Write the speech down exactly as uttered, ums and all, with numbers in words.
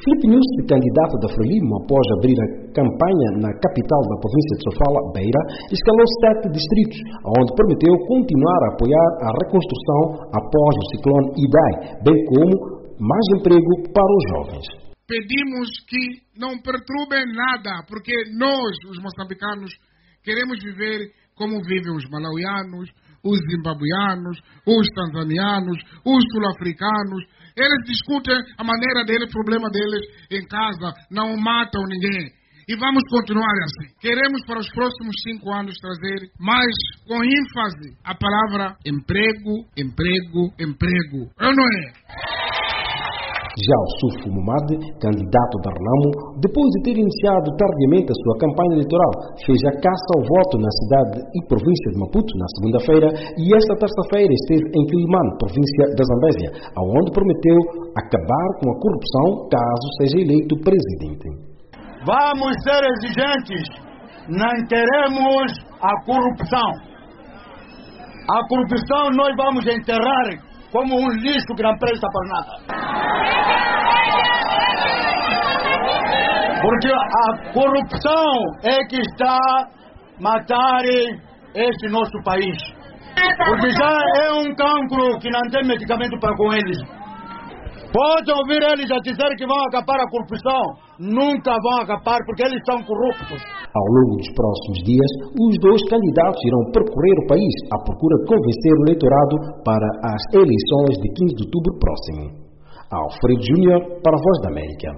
Filipe Nyusi, candidato da Frelimo após abrir a campanha na capital da província de Sofala, Beira, escalou sete distritos, onde prometeu continuar a apoiar a reconstrução após o ciclone Idai, bem como mais emprego para os jovens. Pedimos que não perturbem nada, porque nós, os moçambicanos, queremos viver como vivem os malauianos, os zimbabuianos, os tanzanianos, os sul-africanos. Eles discutem a maneira deles, o problema deles em casa, não matam ninguém. E vamos continuar assim. Queremos para os próximos cinco anos trazer mais, com ênfase, a palavra emprego, emprego, emprego. É ou não é? Já o Sufo Momad, candidato da Renamo, depois de ter iniciado tardiamente a sua campanha eleitoral, fez a caça ao voto na cidade e província de Maputo na segunda-feira e esta terça-feira esteve em Quilimane, província da Zambésia, onde prometeu acabar com a corrupção caso seja eleito presidente. Vamos ser exigentes, não teremos a corrupção. A corrupção nós vamos enterrar como um lixo que não presta para nada. Porque a corrupção é que está a matar este nosso país. Porque já é um cancro que não tem medicamento para com eles. Pode ouvir eles a dizer que vão acabar a corrupção. Nunca vão acabar porque eles estão corruptos. Ao longo dos próximos dias, os dois candidatos irão percorrer o país à procura de convencer o eleitorado para as eleições de quinze de outubro próximo. Alfredo Júnior para a Voz da América.